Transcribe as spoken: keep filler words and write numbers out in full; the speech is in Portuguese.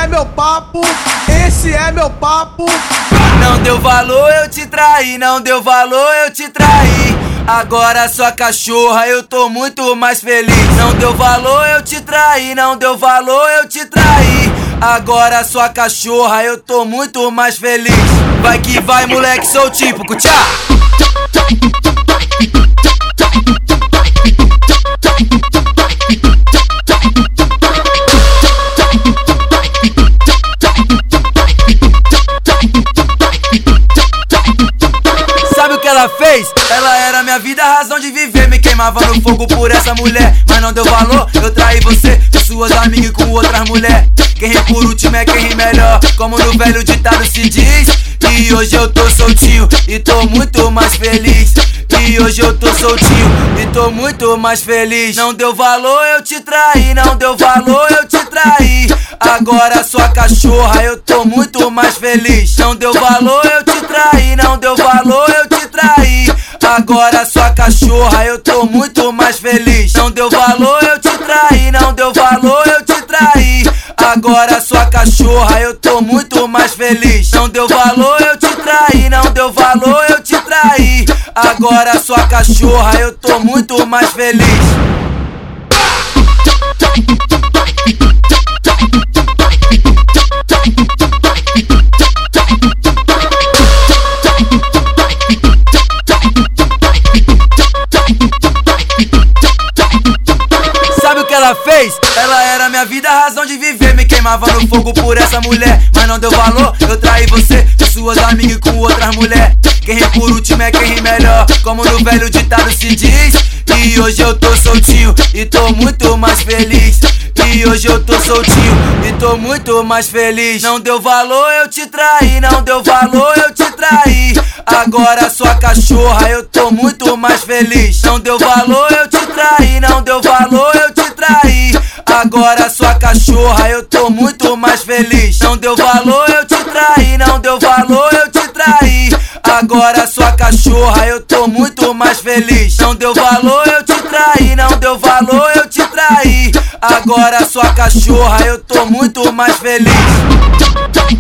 é meu papo, esse é meu papo. Não deu valor, eu te traí, não deu valor, eu te traí. Agora sua cachorra, eu tô muito mais feliz. Não deu valor, eu te traí, não deu valor, eu te traí. Agora sua cachorra, eu tô muito mais feliz. Vai que vai, moleque, sou típico, tchá! Sabe o que ela fez? Ela era minha vida, a razão de viver. Me queimava no fogo por essa mulher, mas não deu valor, eu traí você com suas amigas e com outras mulheres. Quem ri por último é quem ri melhor, como no velho ditado se diz. E hoje eu tô soltinho e tô muito mais feliz. E hoje eu tô soltinho e tô muito mais feliz. Não deu valor, eu te traí, não deu valor, eu te traí. Agora sua cachorra, eu tô muito mais feliz. Não deu valor, eu te traí, não deu valor, eu te traí. Agora sua cachorra, eu tô muito mais feliz. Não deu valor, eu te traí, não deu valor, eu te traí. Agora sua cachorra, eu tô muito mais feliz. Não deu valor, eu te traí, não deu valor, eu te traí. Agora sua cachorra, eu tô muito mais feliz. Sabe o que ela fez? Ela era minha vida, a razão de viver. Me queimava no fogo por essa mulher, mas não deu valor, eu traí você com suas amigas e com outras mulheres. Quem ri por último é quem ri melhor, como no velho ditado se diz. E hoje eu tô soltinho e tô muito mais feliz. E hoje eu tô soltinho e tô muito mais feliz. Não deu valor, eu te traí, não deu valor, eu te traí. Agora sua cachorra, eu tô muito mais feliz. Não deu valor, eu te traí, não deu valor, eu te traí. Agora sua cachorra, eu tô muito mais feliz. Não deu valor, eu te traí, não deu valor, eu te traí. Agora sua cachorra, eu tô muito mais feliz. Não deu valor, eu te traí, não deu valor, eu te traí. Agora sua cachorra, eu tô muito mais feliz.